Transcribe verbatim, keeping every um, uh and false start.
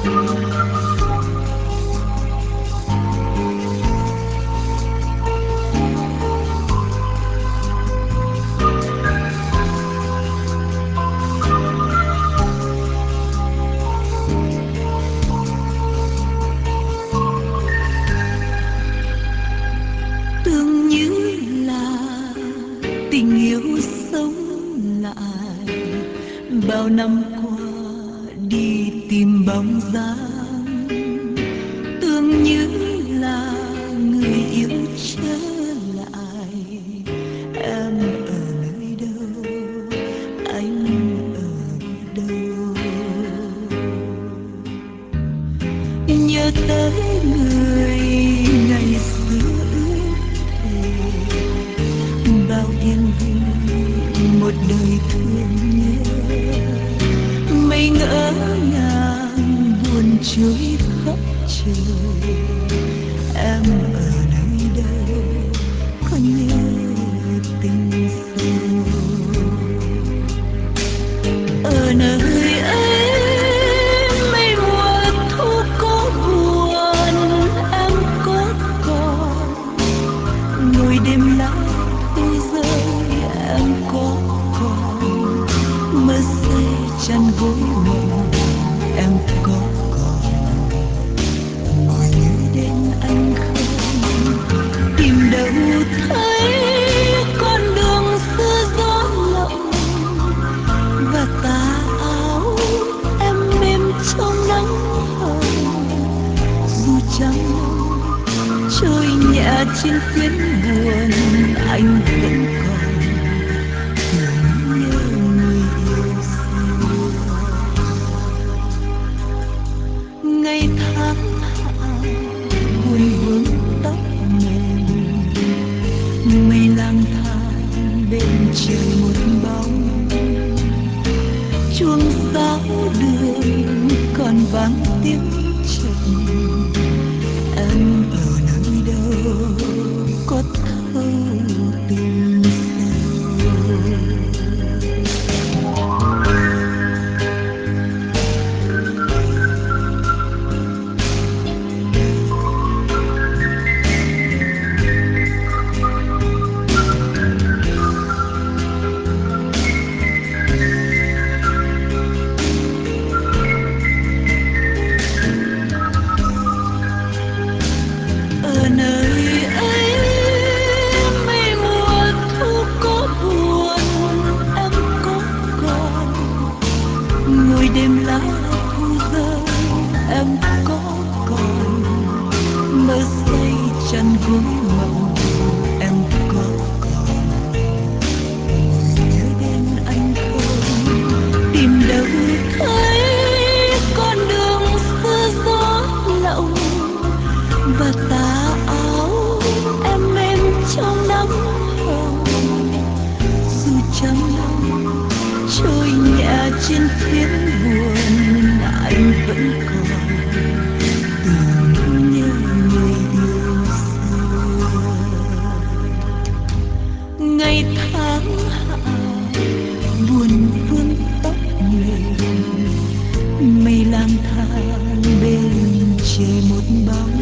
Tưởng như là tình yêu sống lại, bao năm qua đi tìm bóng dáng. Tưởng như là người yêu trở lại, em ở nơi đâu, anh ở đâu. Nhớ tới người ngày xưa ước thề, bao yên vui một đời thương nhớ. Mây ngỡ ngàng buồn trôi khắp trời, em ở nơi đâu, có nhớ tình sâu. Ở nơi ấy mây mùa thu có buồn, em có còn ngồi đêm lá thu rơi, em có còn mơ say chăn gối mộng, em có còn ngồi nhớ đến anh không? Tìm đâu thấy con đường xưa gió lộng và tà áo em mềm trong nắng hồng. Dù trăng trôi nhẹ trên phiến buồn, anh vẫn còn tưởng nhớ người yêu xưa. Ngày tháng hạ buồn vương tóc mình, mây lang thang bên trời một bóng. Chuông giáo đường còn vang tiếng trầm, em ở nơi đâu, có thâu tình sâu. Ở nơi ấy mây mùa thu có buồn, em có còn ngồi đêm lá thu rơi, em có còn mơ say chăn gối mộng, em có còn ngồi nhớ đến anh không? Tìm đâu thấy con đường xưa gió lộng và tà áo em mềm trong nắng hồng. Dù trăng trôi nhẹ trên phiến buồn, anh vẫn còn tưởng nhớ người yêu xưa. Ngày tháng hạ buồn vương tóc mình, mây lang thang bên trời một bóng.